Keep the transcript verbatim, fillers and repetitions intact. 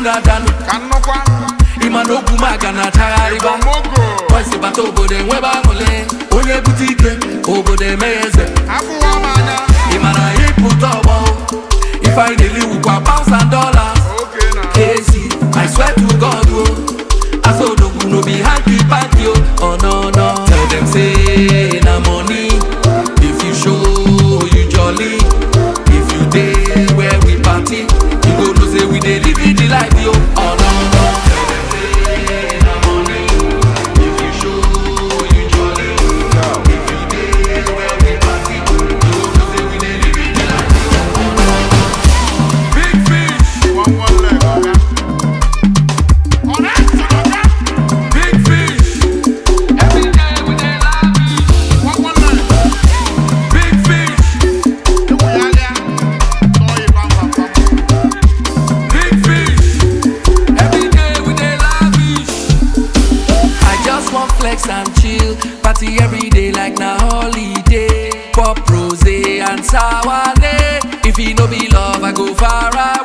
una danu. Imano kumaga na chariba. Wasi bato obode nweba ngole. Onye butike obode meze. Imana put up. If I daily with pounds and dollars. K C, I swear to God, oh. I saw no no be hanky panky, oh no no. Tell them say na money. If you show you jolly, if you day where we party, you go to say we dey live the life, yo. Oh no no. Tell them say na money. If you show you jolly, if you day where we party, you go to say we dey live the life, yo. Oh no no. Big fish, one one leg, okay. Big fish, every day we dey lavish. One one leg. Big fish, big fish, every day we dey lavish. I just want flex and chill, party every day like na holiday. Pop rose and sour. If it no be love, I go far away.